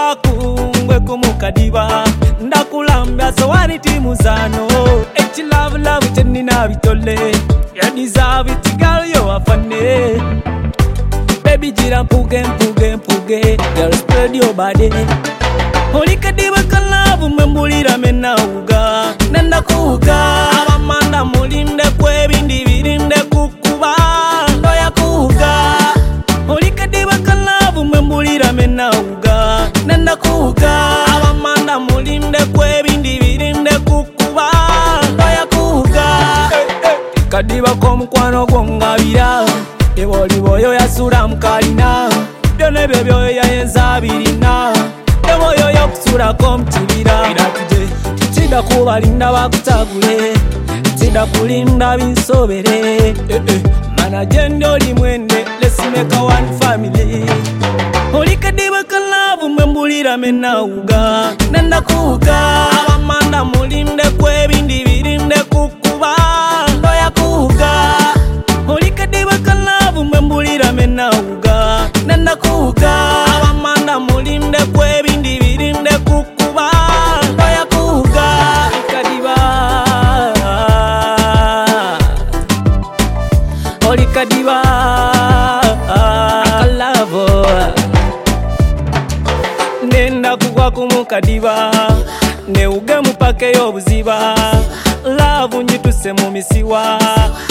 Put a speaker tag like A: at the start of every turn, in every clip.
A: kungwe kumukadiba ndakulambya sowani timuzano echi love chenina bitole you deserve it girl you are funny baby jira mpuge girl spread your body olikadiba kalavu membulira menauga nenda kuuga abamanda mulinde kwebindi birinde kukuba ndoya kuuga olikadiba kalavu membulira menauga nenda kuuga abamanda mulinde kwebindi birinde kukuba ndoya kuuga kadiba komukwano gwongabira eboliboyo yasura mukalina byone byo yayenza birina eboyo yokusura komtibira tida kubalinda bakutagule tida kulinda binsobere mana jendo limwende let's make a one family olikadiba kalavu membulira menauga nenda kuuga abamanda mulinde kwebindi birinde kukuba ndoya kuuga olikadiba kalavu membulira menauga nenda kuuga abamanda mulinde kwebindi birinde kukuba ndoya kuuga kadiba olikadiba kalavu nenda kugwa kumukadiba neuge mupake yobuziba love nyituse mu misiwa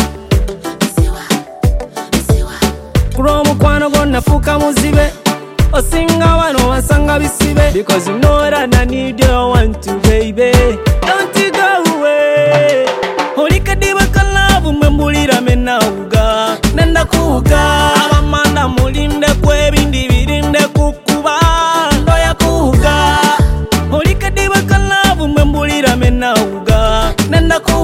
A: kuromukwano gonafuka muzibe osinga wano wasanga bisibe because you know that I need you, I want to baby don't you go away olikadiba kalavu membulira menauga nenda kuuga abamanda mulinde kwebindi birinde kukuba ndoya kuuga olikadiba kalavu membulira menauga nenda kuuga